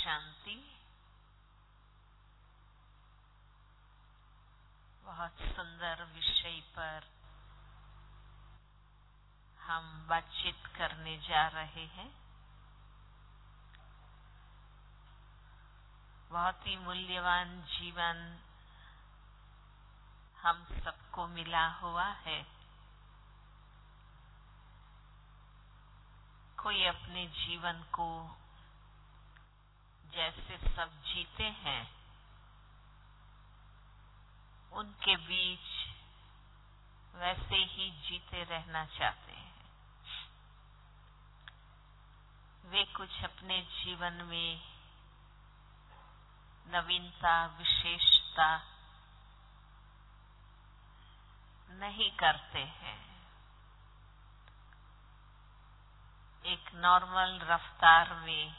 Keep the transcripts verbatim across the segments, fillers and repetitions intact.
शांति। बहुत सुंदर विषय पर हम बातचीत करने जा रहे हैं। बहुत ही मूल्यवान जीवन हम सबको मिला हुआ है। कोई अपने जीवन को जैसे सब जीते हैं, उनके बीच वैसे ही जीते रहना चाहते हैं। वे कुछ अपने जीवन में नवीनता, विशेषता नहीं करते हैं। एक नॉर्मल रफ्तार में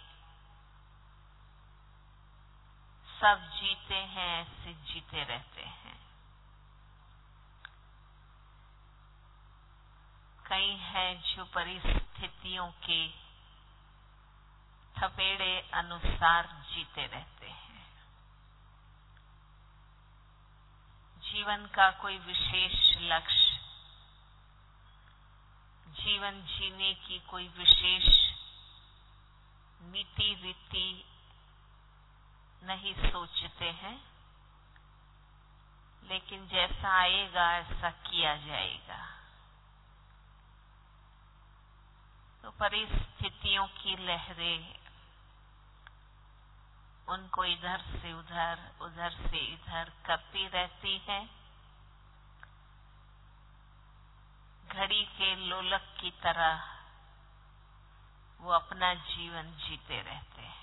सब जीते हैं, ऐसे जीते रहते हैं। कई हैं जो परिस्थितियों के थपेड़े अनुसार जीते रहते हैं। जीवन का कोई विशेष लक्ष्य, जीवन जीने की कोई विशेष नीति रीति नहीं सोचते हैं, लेकिन जैसा आएगा ऐसा किया जाएगा। तो परिस्थितियों की लहरें उनको इधर से उधर, उधर से इधर करती रहती है। घड़ी के लोलक की तरह वो अपना जीवन जीते रहते हैं।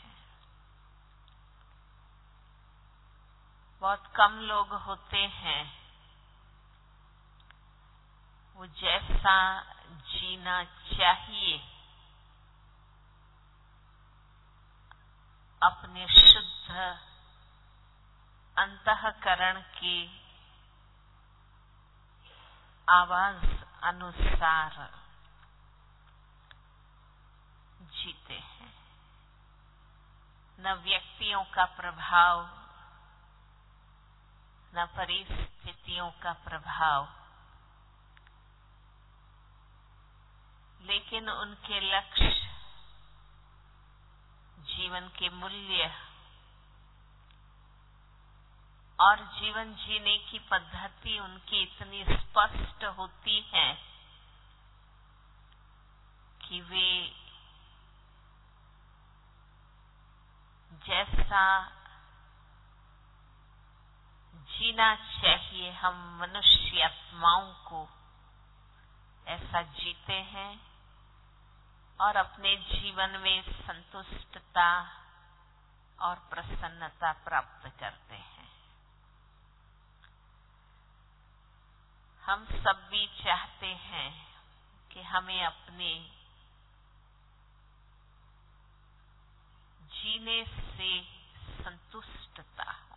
बहुत कम लोग होते हैं वो जैसा जीना चाहिए अपने शुद्ध अंतःकरण के आवाज अनुसार जीते हैं। न व्यक्तियों का प्रभाव, न परिस्थितियों का प्रभाव, लेकिन उनके लक्ष्य, जीवन के मूल्य और जीवन जीने की पद्धति उनकी इतनी स्पष्ट होती है कि वे जैसा जीना चाहिए हम मनुष्य आत्माओं को, ऐसा जीते हैं और अपने जीवन में संतुष्टता और प्रसन्नता प्राप्त करते हैं। हम सब भी चाहते हैं कि हमें अपने जीने से संतुष्टता हो।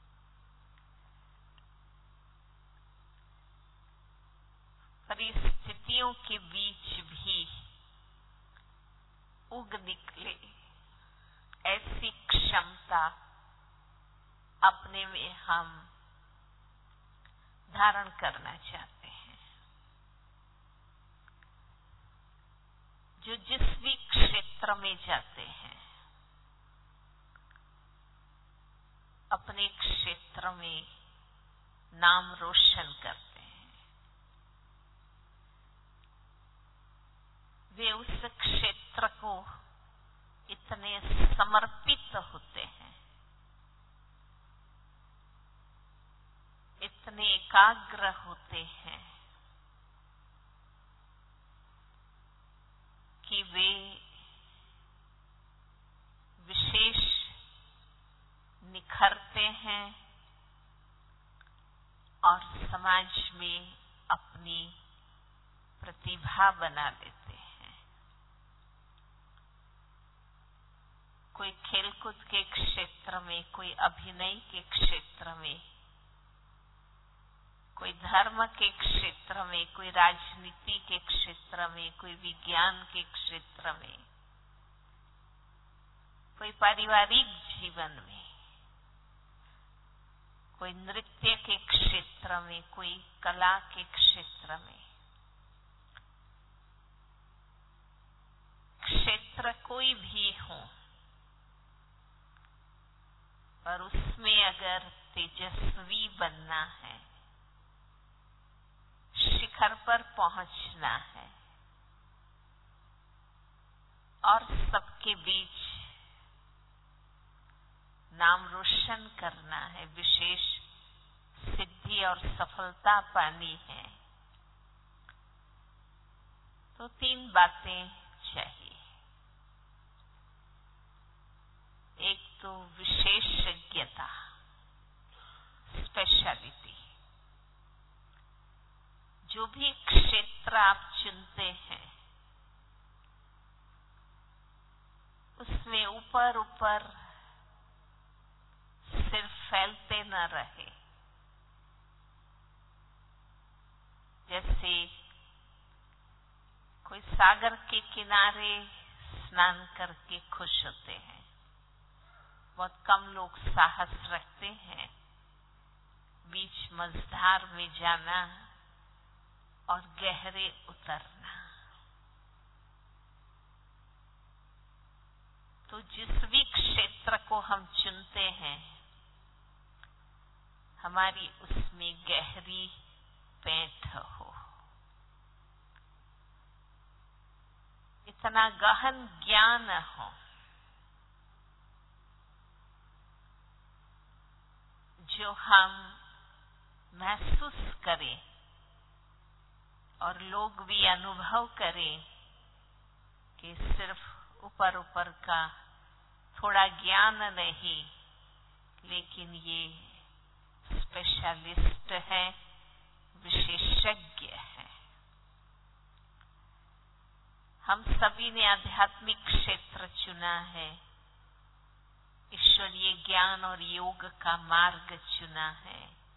परिस्थितियों के बीच भी उग निकले ऐसी क्षमता अपने में हम धारण करना चाहते हैं। जो जिस भी क्षेत्र में जाते हैं, अपने क्षेत्र में नाम रोशन करते हैं। वे उस क्षेत्र को इतने समर्पित होते हैं, इतने एकाग्र होते हैं कि वे विशेष निखरते हैं और समाज में अपनी प्रतिभा बना लेते हैं। कोई खेलकूद के क्षेत्र में, कोई अभिनय के क्षेत्र में, कोई धर्म के क्षेत्र में, कोई राजनीति के क्षेत्र में, कोई विज्ञान के क्षेत्र में, कोई पारिवारिक जीवन में, कोई नृत्य के क्षेत्र में, कोई कला के क्षेत्र में, क्षेत्र कोई भी हो, पर उसमें अगर तेजस्वी बनना है, शिखर पर पहुंचना है और सबके बीच नाम रोशन करना है, विशेष सिद्धि और सफलता पानी है, तो तीन बातें चाहिए। एक तो विशेषज्ञता, स्पेशलिटी। जो भी क्षेत्र आप चुनते हैं उसमें ऊपर ऊपर सिर्फ फैलते न रहे। जैसे कोई सागर के किनारे स्नान करके खुश होते हैं, बहुत कम लोग साहस रखते हैं बीच मझधार में जाना और गहरे उतरना। तो जिस भी क्षेत्र को हम चुनते हैं, हमारी उसमें गहरी पैठ हो, इतना गहन ज्ञान हो जो हम महसूस करें और लोग भी अनुभव करें कि सिर्फ ऊपर ऊपर का थोड़ा ज्ञान नहीं, लेकिन ये स्पेशलिस्ट है, विशेषज्ञ है। हम सभी ने आध्यात्मिक क्षेत्र चुना है, ईश्वरीय ज्ञान और योग का मार्ग चुना है,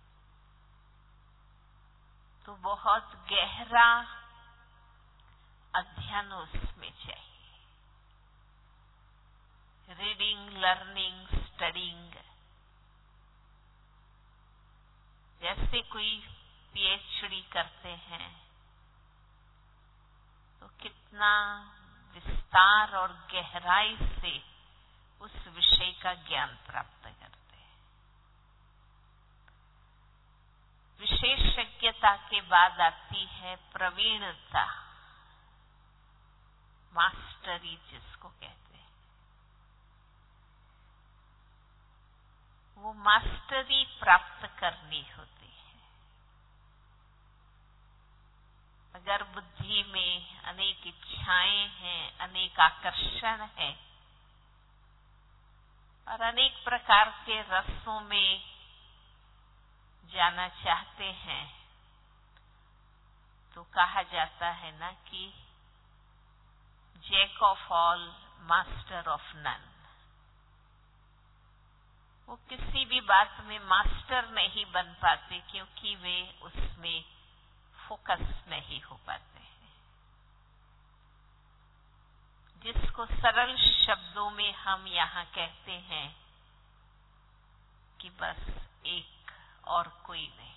तो बहुत गहरा अध्ययन उसमें चाहिए। Reading, learning, studying. जैसे कोई पीएचडी करते हैं तो कितना विस्तार और गहराई से उस विषय का ज्ञान प्राप्त करते हैं। विशेषज्ञता के बाद आती है प्रवीणता, मास्टरी जिसको कहते हैं। वो मास्टरी प्राप्त करनी होती है। अगर बुद्धि में अनेक इच्छाएं हैं, अनेक आकर्षण है और अनेक प्रकार के रसों में जाना चाहते हैं, तो कहा जाता है ना कि jack of all, master of none. वो किसी भी बात में मास्टर नहीं बन पाते क्योंकि वे उसमें फोकस नहीं हो पाते हैं। जिसको सरल शब्दों में हम यहाँ कहते हैं कि बस एक और कोई नहीं।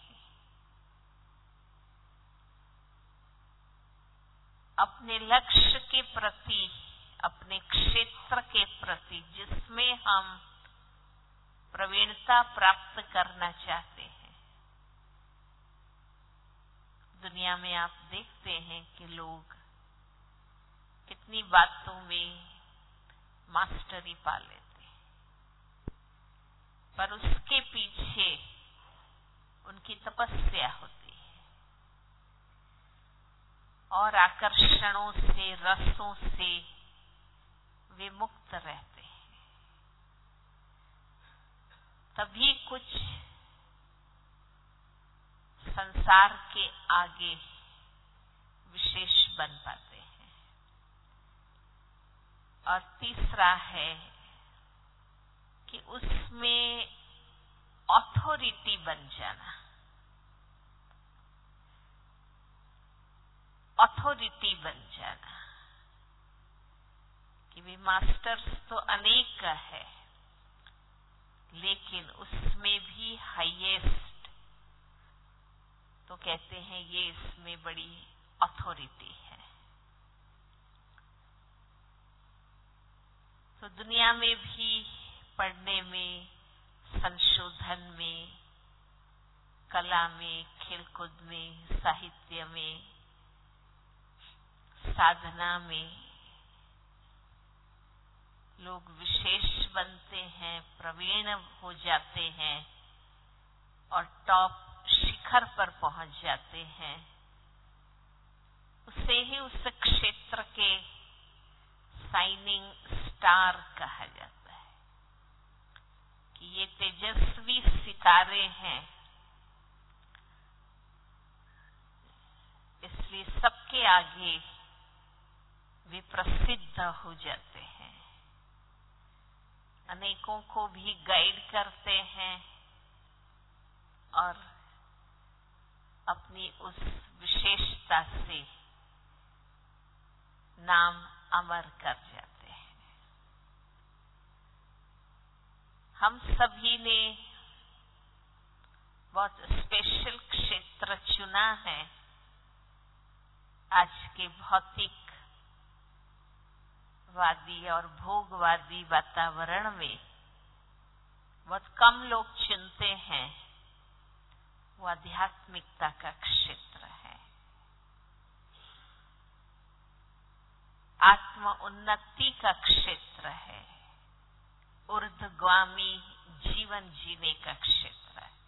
अपने लक्ष्य के प्रति, अपने क्षेत्र के प्रति जिसमें हम प्रवीणता प्राप्त करना चाहते हैं। दुनिया में आप देखते हैं कि लोग कितनी बातों में मास्टरी पा लेते हैं, पर उसके पीछे उनकी तपस्या होती है और आकर्षणों से, रसों से वे मुक्त रहते हैं। तभी कुछ संसार के आगे विशेष बन पाते हैं। और तीसरा है कि उसमें अथॉरिटी बन जाना। अथॉरिटी बन जाना कि भी मास्टर्स तो अनेक है, लेकिन उसमें भी हाईएस्ट तो कहते हैं ये इसमें बड़ी अथॉरिटी है। तो दुनिया में भी पढ़ने में, संशोधन में, कला में, खेलकूद में, साहित्य में, साधना में लोग विशेष बनते हैं, प्रवीण हो जाते हैं और टॉप शिखर पर पहुंच जाते हैं। उसे ही उस क्षेत्र के शाइनिंग स्टार कहा जाता है कि ये तेजस्वी सितारे हैं, इसलिए सबके आगे वे प्रसिद्ध हो जाते हैं, अनेकों को भी गाइड करते हैं और अपनी उस विशेषता से नाम अमर कर जाते हैं। हम सभी ने बहुत स्पेशल क्षेत्र चुना है। आज के भौतिकवादी और भोगवादी वातावरण में बहुत कम लोग चुनते हैं, वो आध्यात्मिकता का क्षेत्र है, आत्म उन्नति का क्षेत्र है, ऊर्ध्वगामी जीवन जीने का क्षेत्र है।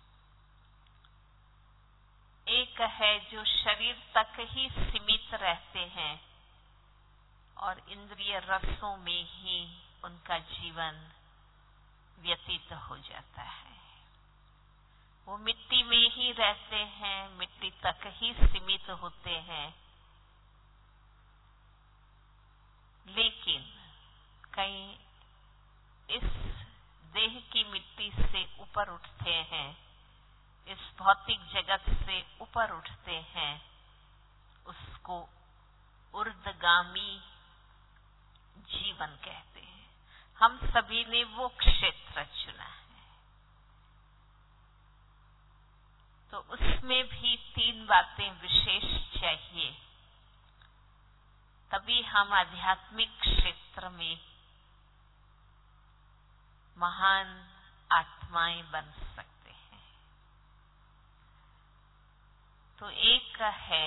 एक है जो शरीर तक ही सीमित रहते हैं और इंद्रिय रसों में ही उनका जीवन व्यतीत हो जाता है। वो मिट्टी में ही रहते हैं, मिट्टी तक ही सीमित होते हैं, लेकिन कहीं इस देह की मिट्टी से ऊपर उठते हैं, इस भौतिक जगत से ऊपर उठते हैं, उसको ऊर्ध्वगामी जीवन कहते हैं। हम सभी ने वो क्षेत्र चुना है। तो उसमें भी तीन बातें विशेष चाहिए, तभी हम आध्यात्मिक क्षेत्र में महान आत्माएं बन सकते हैं। तो एक है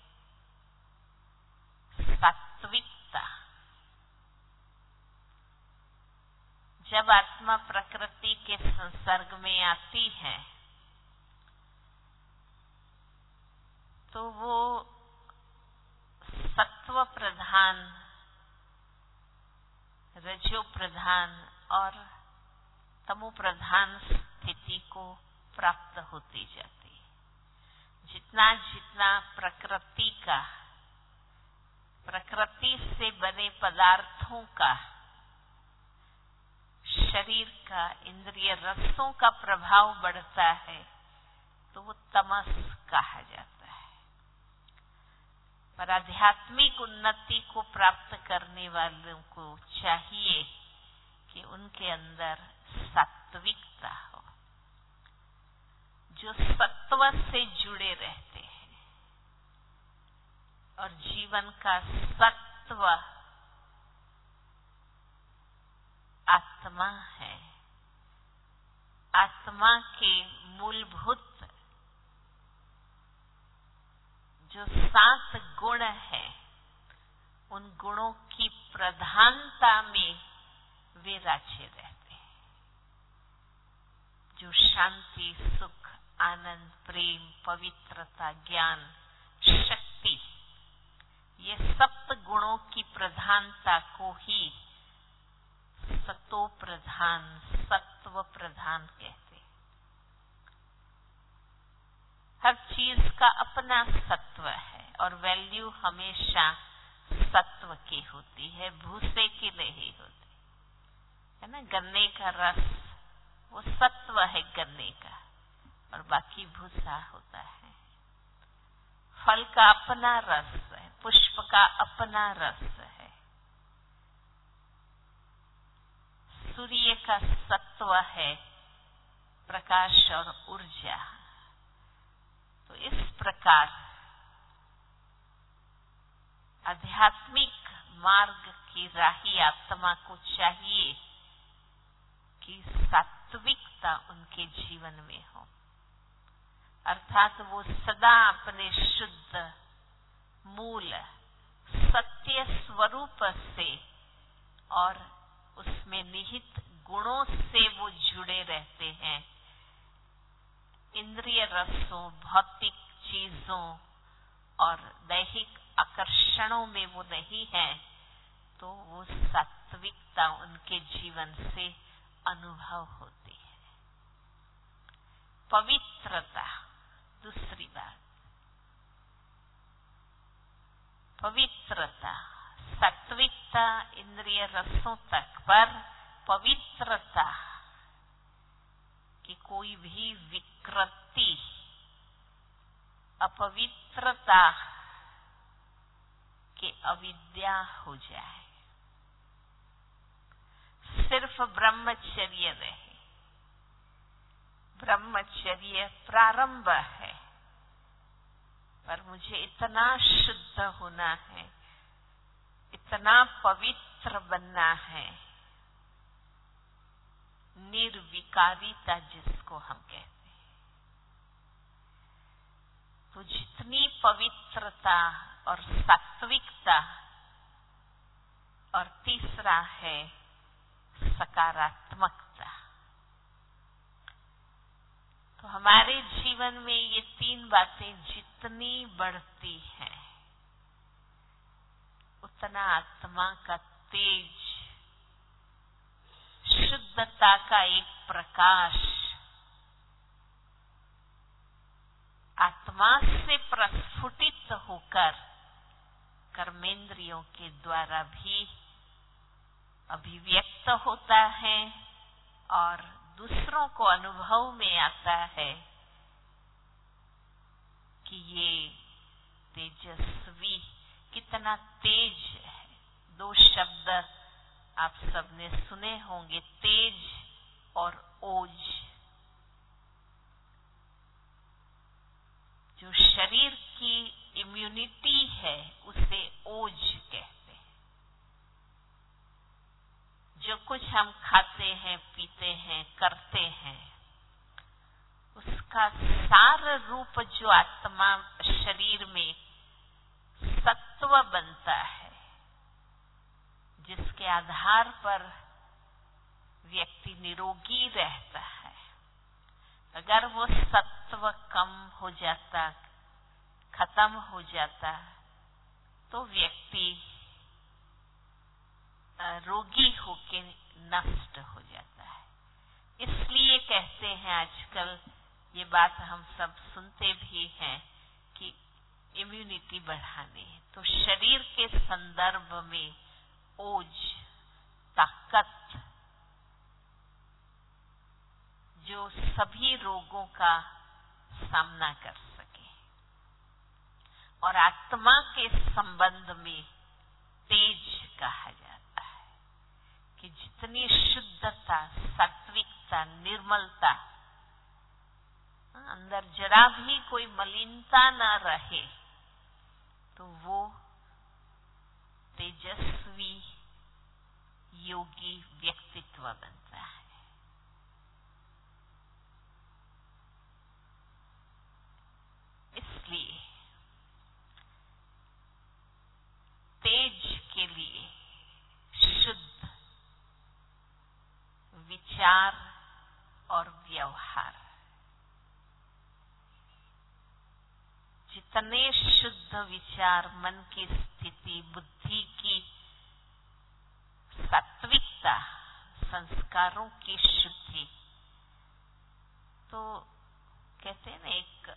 सात्विकता। जब आत्मा प्रकृति के संसर्ग में आती है तो वो सत्व प्रधान, रजो प्रधान और तमो प्रधान स्थिति को प्राप्त होती जाती है। जितना जितना प्रकृति का, प्रकृति से बने पदार्थों का, शरीर का, इंद्रिय रसों का प्रभाव बढ़ता है तो वो तमस कहा जाता है। पर आध्यात्मिक उन्नति को प्राप्त करने वालों को चाहिए कि उनके अंदर सात्विकता हो, जो सत्व से जुड़े रहते हैं और जीवन का सत्व आत्मा है। आत्मा के मूलभूत जो सात गुण है, उन गुणों की प्रधानता में वे राज्य रहते हैं, जो शांति, सुख, आनंद, प्रेम, पवित्रता, ज्ञान, शक्ति, ये सप्त गुणों की प्रधानता को ही सतो प्रधान, सत्व प्रधान कहते हैं। हर चीज का अपना सत्व है और वैल्यू हमेशा सत्व की होती है, भूसे की नहीं होती है ना। गन्ने का रस वो सत्व है गन्ने का, और बाकी भूसा होता है। फल का अपना रस है, पुष्प का अपना रस है। सूर्य का सत्व है प्रकाश और ऊर्जा। तो इस प्रकार आध्यात्मिक मार्ग की राही आत्मा को चाहिए कि सात्विकता उनके जीवन में हो, अर्थात वो सदा अपने शुद्ध मूल सत्य स्वरूप से और उसमें निहित गुणों से वो जुड़े रहते हैं। इंद्रिय रसों, भौतिक चीजों और दैहिक आकर्षणों में वो नहीं है, तो वो सात्विकता उनके जीवन से अनुभव होती है। पवित्रता, दूसरी बात, पवित्रता, सात्विकता इंद्रिय रसों तक, पर पवित्रता की कोई भी विकृति, अपवित्रता की अविद्या हो जाए, सिर्फ ब्रह्मचर्य रहे। ब्रह्मचर्य प्रारंभ है, पर मुझे इतना शुद्ध होना है, इतना पवित्र बनना है, निर्विकारिता जिसको हम कहते हैं। तो जितनी पवित्रता और सात्विकता, और तीसरा है सकारात्मकता। तो हमारे जीवन में ये तीन बातें जितनी बढ़ती हैं, उतना आत्मा का तेज, शुद्धता का एक प्रकाश आत्मा से प्रस्फुटित होकर कर्मेंद्रियों के द्वारा भी अभिव्यक्त होता है और दूसरों को अनुभव में आता है कि ये तेजस्वी कितना तेज है। दो शब्द आप सबने सुने होंगे, तेज और ओज। जो शरीर की इम्यूनिटी है उसे ओज कहते हैं। जो कुछ हम खाते हैं, पीते हैं, करते हैं, उसका सार रूप जो आत्मा शरीर में सत्व बनता है, जिसके आधार पर व्यक्ति निरोगी रहता है। अगर वो सत्व कम हो जाता, खत्म हो जाता, तो व्यक्ति रोगी होके नष्ट हो जाता है। इसलिए कहते हैं, आजकल ये बात हम सब सुनते भी हैं कि इम्यूनिटी बढ़ानी है। तो शरीर के संदर्भ में ओज, ताकत, जो सभी रोगों का सामना कर सके, और आत्मा के संबंध में तेज कहा जाता है कि जितनी शुद्धता, सात्विकता, निर्मलता, अंदर जरा भी कोई मलिनता न रहे, तो वो तेजस्वी योगी व्यक्तित्व बनता है। इसलिए तेज के लिए शुद्ध विचार और व्यवहार, जितने शुद्ध विचार, मन की स्थिति, बुद्धि की सात्विकता, संस्कारों की शुद्धि, तो कहते हैं ना, एक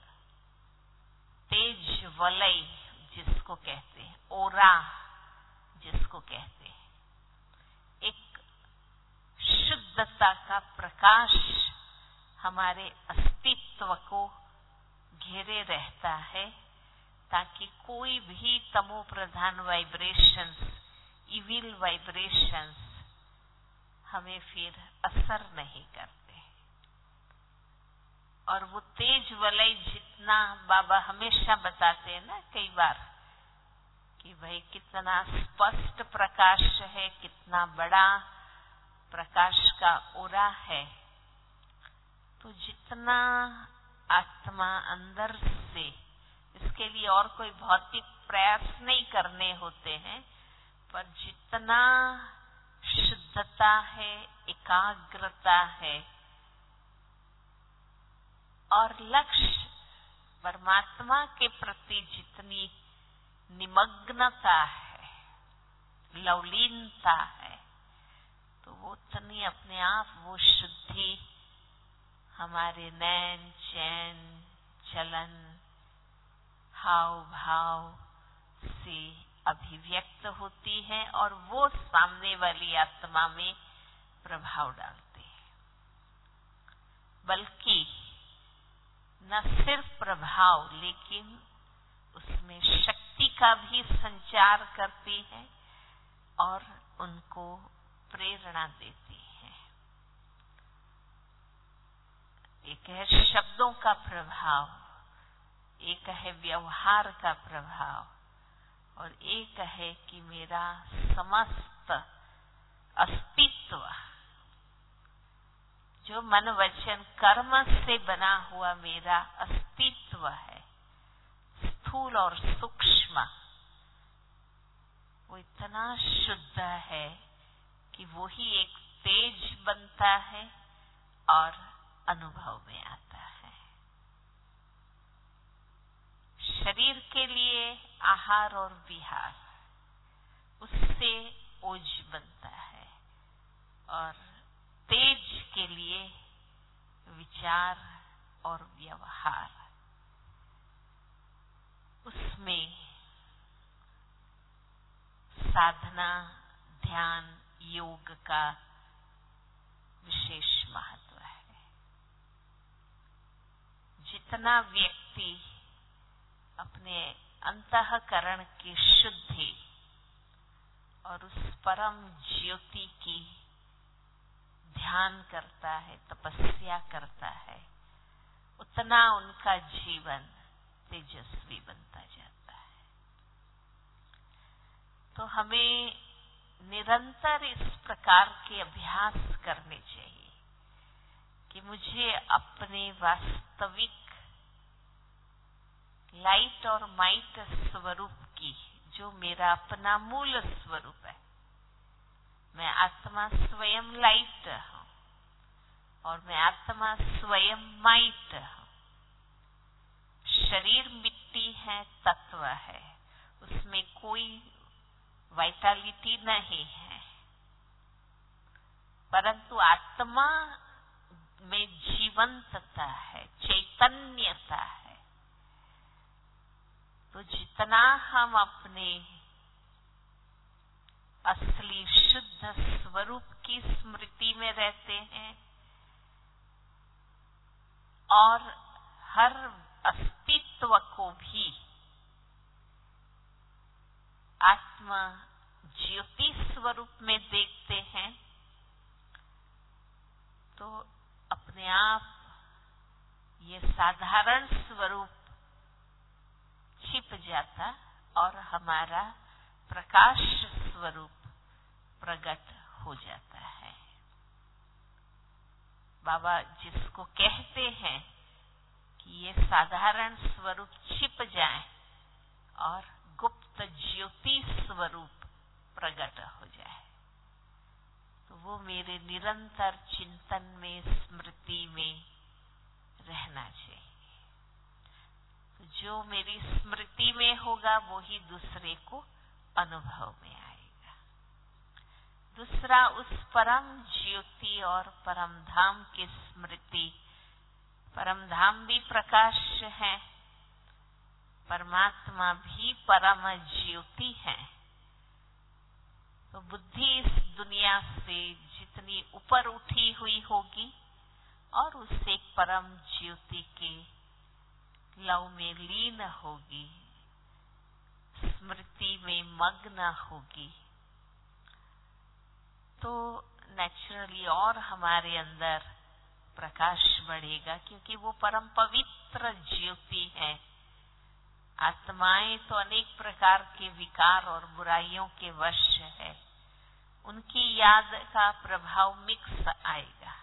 तेज वलय जिसको कहते हैं, ओरा जिसको कहते हैं, एक शुद्धता का प्रकाश हमारे अस्तित्व को घेरे रहता है, ताकि कोई भी तमो प्रधान वाइब्रेशंस, इविल वाइब्रेशंस हमें फिर असर नहीं करते। और वो तेज वलय जितना बाबा हमेशा बताते हैं ना कई बार कि भाई कितना स्पष्ट प्रकाश है, कितना बड़ा प्रकाश का ओरा है। तो जितना आत्मा अंदर से, इसके लिए और कोई भौतिक प्रयास नहीं करने होते हैं, पर जितना शुद्धता है, एकाग्रता है और लक्ष्य परमात्मा के प्रति जितनी निमग्नता है, लवलीनता है, तो वो उतनी अपने आप वो शुद्धि हमारे नैन, चैन, चलन, हाव भाव से अभिव्यक्त होती है और वो सामने वाली आत्मा में प्रभाव डालती है। बल्कि न सिर्फ प्रभाव, लेकिन उसमें शक्ति का भी संचार करती है और उनको प्रेरणा देती है। एक है शब्दों का प्रभाव, एक है व्यवहार का प्रभाव, और एक है कि मेरा समस्त अस्तित्व जो मन वचन कर्म से बना हुआ मेरा अस्तित्व है, स्थूल और सूक्ष्म, वो इतना शुद्ध है कि वो ही एक तेज बनता है और अनुभव में आता है। शरीर के लिए आहार और विहार, उससे ओज बनता है, और तेज के लिए विचार और व्यवहार, उसमें साधना, ध्यान, योग का विशेष महत्व है। जितना व्यक्ति अपने अंतःकरण की शुद्धि और उस परम ज्योति की ध्यान करता है, तपस्या करता है, उतना उनका जीवन तेजस्वी बनता जाता है। तो हमें निरंतर इस प्रकार के अभ्यास करने चाहिए कि मुझे अपने वास्तविक लाइट और माइट स्वरूप की, जो मेरा अपना मूल स्वरूप है, मैं आत्मा स्वयं लाइट हूं और मैं आत्मा स्वयं माइट हूं। शरीर मिट्टी है, तत्व है, उसमें कोई वाइटलिटी नहीं है, परंतु आत्मा में जीवंतता है, चैतन्यता है। तो जितना हम अपने असली शुद्ध स्वरूप की स्मृति में रहते हैं और हर अस्तित्व को भी आत्मा ज्योति स्वरूप में देखते हैं, तो अपने आप ये साधारण स्वरूप छिप जाता और हमारा प्रकाश स्वरूप प्रकट हो जाता है। बाबा जिसको कहते हैं कि ये साधारण स्वरूप छिप जाए और गुप्त ज्योति स्वरूप प्रकट हो जाए, तो वो मेरे निरंतर चिंतन में, स्मृति में रहना चाहिए। तो जो मेरी स्मृति में होगा वो ही दूसरे को अनुभव में आएगा। दूसरा, उस परम ज्योति और परम धाम की स्मृति। परम धाम भी प्रकाश है, परमात्मा भी परम ज्योति है। तो बुद्धि इस दुनिया से जितनी ऊपर उठी हुई होगी और उस एक परम ज्योति के लव में लीन होगी, स्मृति में मग्न होगी, तो नेचुरली और हमारे अंदर प्रकाश बढ़ेगा, क्योंकि वो परम पवित्र ज्योति है। आत्माएं तो अनेक प्रकार के विकार और बुराइयों के वश है, उनकी याद का प्रभाव मिक्स आएगा।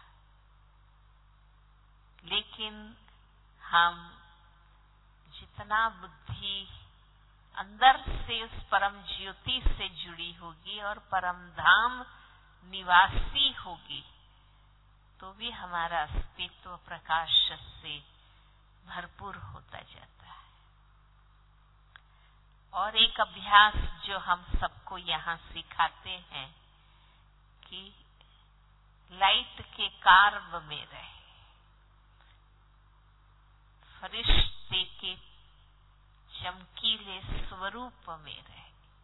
लेकिन हम जितना बुद्धि अंदर से उस परम ज्योति से जुड़ी होगी और परम धाम निवासी होगी, तो भी हमारा अस्तित्व प्रकाश से भरपूर होता जाता है। और एक अभ्यास जो हम सबको यहाँ सिखाते हैं कि लाइट के कार्ब में रहे, फरिश्ते के चमकीले स्वरूप में रहे।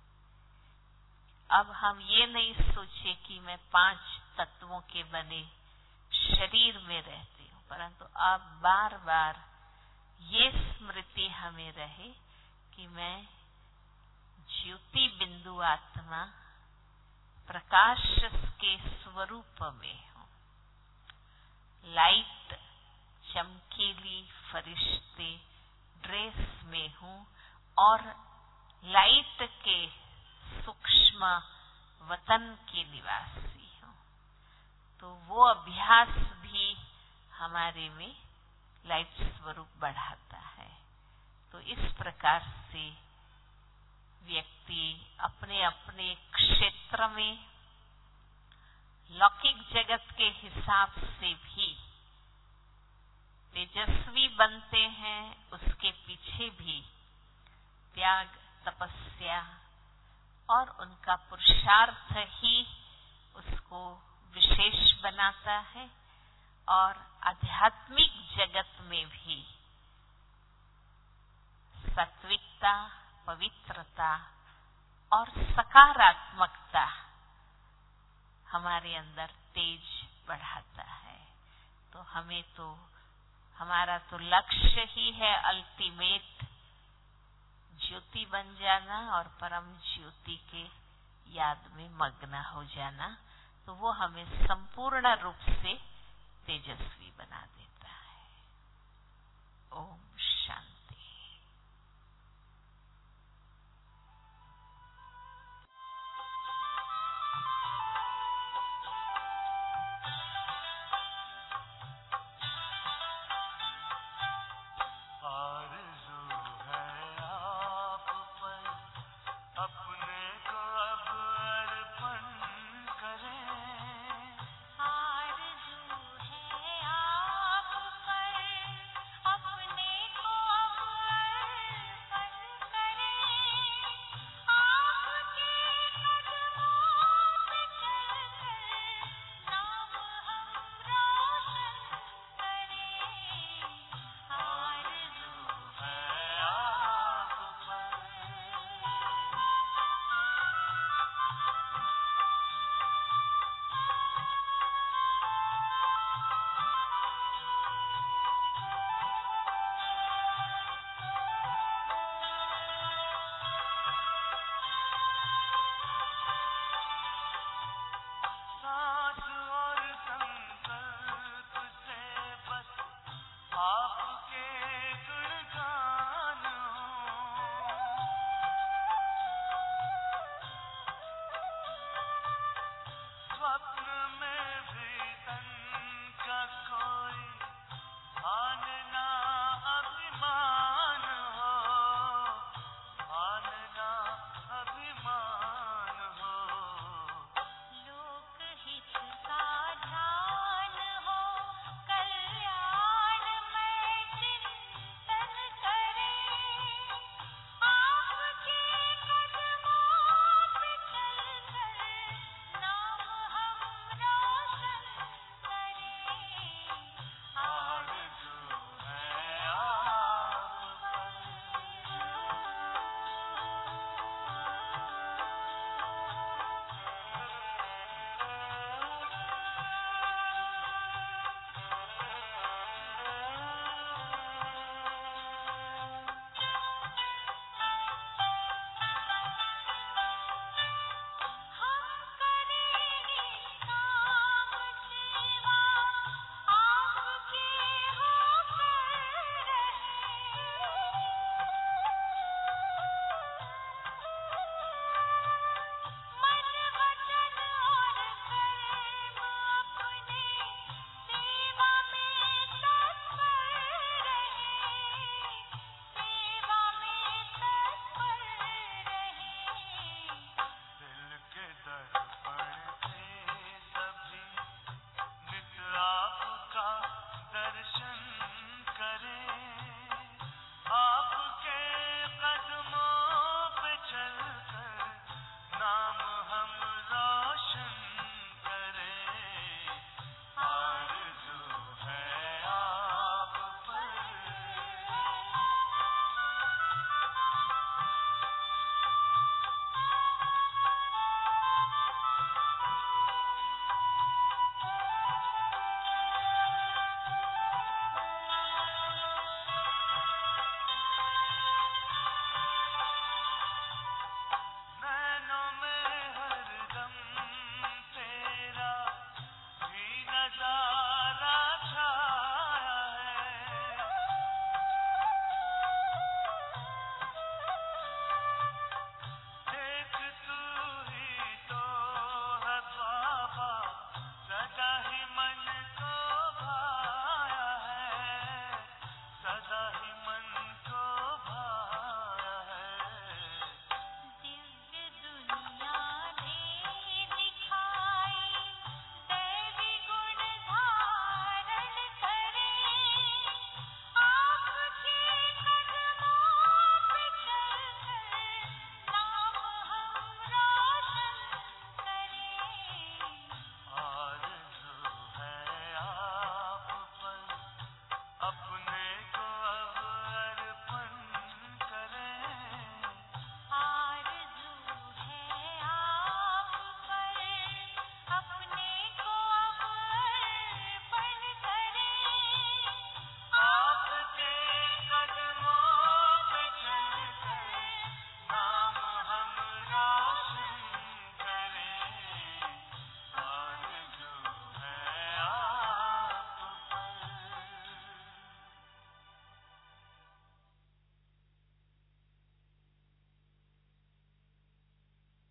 अब हम ये नहीं सोचे कि मैं पांच तत्वों के बने शरीर में रहती हूँ, परंतु अब बार बार ये स्मृति हमें रहे कि मैं ज्योति बिंदु आत्मा प्रकाश के स्वरूप में हूँ। लाइट चमकीली फरिश्ते ड्रेस में हूँ और लाइट के सूक्ष्म वतन की निवासी हूँ। तो वो अभ्यास भी हमारे में लाइट स्वरूप बढ़ाता है। तो इस प्रकार से व्यक्ति अपने अपने क्षेत्र में लौकिक जगत के हिसाब से भी तेजस्वी बनते हैं, उसके पीछे भी त्याग, तपस्या और उनका पुरुषार्थ ही उसको विशेष बनाता है। और आध्यात्मिक जगत में भी सात्विकता, पवित्रता और सकारात्मकता हमारे अंदर तेज बढ़ाता है। तो हमें तो हमारा तो लक्ष्य ही है अल्टीमेट ज्योति बन जाना और परम ज्योति के याद में मग्न हो जाना। तो वो हमें संपूर्ण रूप से तेजस्वी बना देता है। ओम शांति।